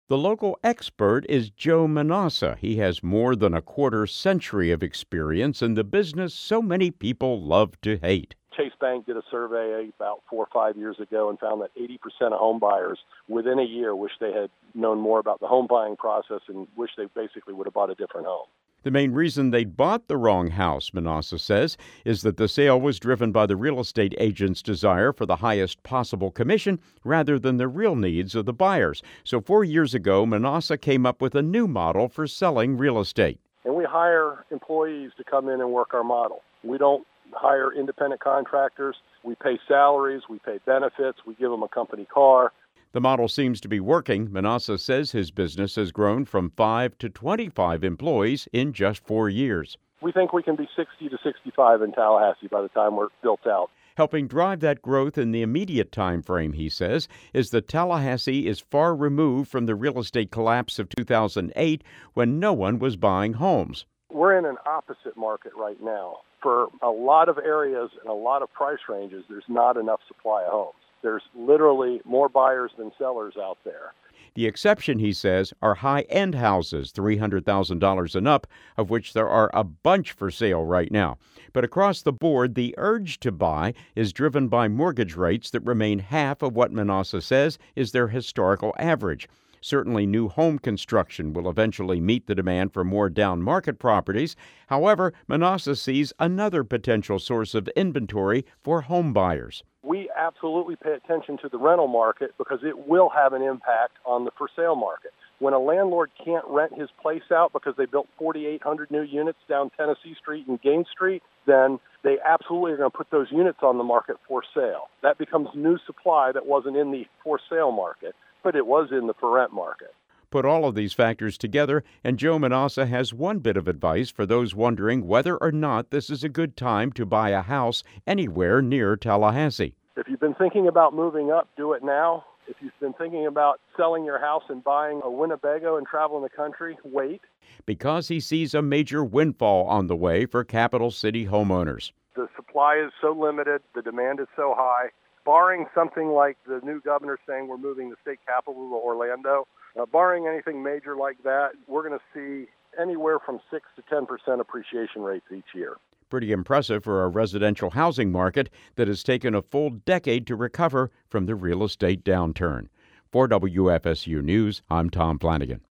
The local expert is Joe Manassa. He has more than a quarter century of experience in the business so many people love to hate. Chase Bank did a survey about 4 or 5 years ago and found that 80% of home buyers within a year wish they had known more about the home buying process and wish they basically would have bought a different home. The main reason they bought the wrong house, Manassa says, is that the sale was driven by the real estate agent's desire for the highest possible commission rather than the real needs of the buyers. So 4 years ago, Manassa came up with a new model for selling real estate. And we hire employees to come in and work our model. We don't hire independent contractors. We pay salaries, we pay benefits, we give them a company car. The model seems to be working. Manassa says his business has grown from 5 to 25 employees in just 4 years. We think we can be 60 to 65 in Tallahassee by the time we're built out. Helping drive that growth in the immediate time frame, he says, is that Tallahassee is far removed from the real estate collapse of 2008 when no one was buying homes. We're in an opposite market right now. For a lot of areas and a lot of price ranges, there's not enough supply of homes. There's literally more buyers than sellers out there. The exception, he says, are high-end houses, $300,000 and up, of which there are a bunch for sale right now. But across the board, the urge to buy is driven by mortgage rates that remain half of what Manassa says is their historical average. Certainly, new home construction will eventually meet the demand for more down-market properties. However, Manassa sees another potential source of inventory for home buyers. We absolutely pay attention to the rental market because it will have an impact on the for-sale market. When a landlord can't rent his place out because they built 4,800 new units down Tennessee Street and Gaines Street, then they absolutely are going to put those units on the market for sale. That becomes new supply that wasn't in the for-sale market, but it was in the for-rent market. Put all of these factors together, and Joe Manassa has one bit of advice for those wondering whether or not this is a good time to buy a house anywhere near Tallahassee. If you've been thinking about moving up, do it now. If you've been thinking about selling your house and buying a Winnebago and traveling the country, wait. Because he sees a major windfall on the way for Capital City homeowners. The supply is so limited, the demand is so high. Barring something like the new governor saying we're moving the state capital to Orlando, barring anything major like that, we're going to see anywhere from 6 to 10% appreciation rates each year. Pretty impressive for a residential housing market that has taken a full decade to recover from the real estate downturn. For WFSU News, I'm Tom Flanagan.